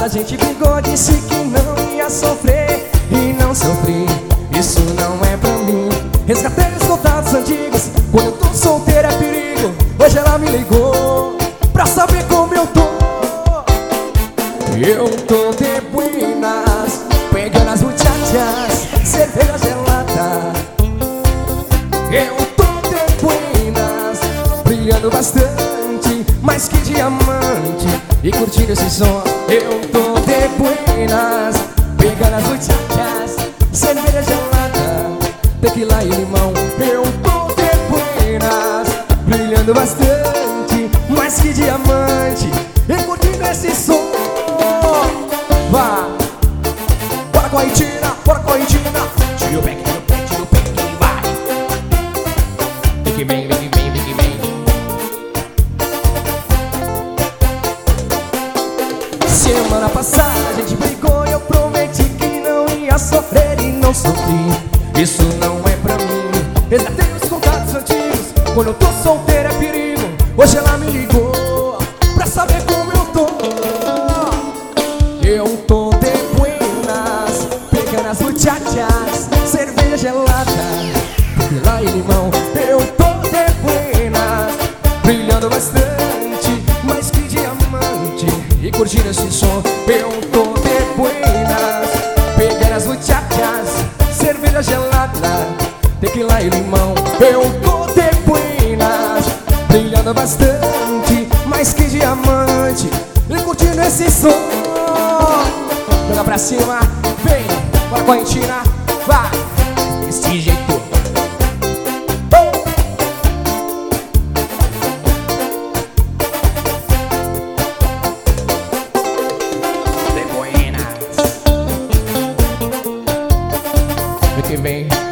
passada a gente brigou, disse que não ia sofrer e não sofri. Isso não é pra mim. Resgatei os contatos antigos, quando eu tô solteiro é perigo. Hoje ela me ligou pra saber como eu tô. Eu tô de buenas, pegando as muchachas, cerveja gelada. Eu tô de buenas, brilhando bastante, mais que diamante, e curtindo esse som. Eu tô de buenas, pegando as muchachas, cerveja gelada, tequila e limão. Eu tô de buenas, brilhando bastante, mais que diamante, e curtindo esse som. Vá, bora correntina, bora correntina. Tira o pé, tira o pé, tira o pé, que vai. Vem que vem, vem que vem, vem que vem. Semana passada a gente brigou e eu prometi que não ia sofrer e não sofri. Isso não é pra mim. Resgatei os contatos antigos, quando eu tô solteiro é perigo. Hoje ela me ligou pra saber como eu tô. Eu tô de buenas, pegando as muchachas, cerveja gelada, tequila e limão. Eu tô de buenas, brilhando bastante, mais que diamante, e curtindo esse som. Eu tô de buenas, pegando as muchachas, cerveja gelada, tequila e limão. Eu tô de buenas, brilhando bastante, mais que diamante, e curtindo esse som. Joga pra cima, vem, bora correntina, vai, desse jeito. De buenas. Vem que vem.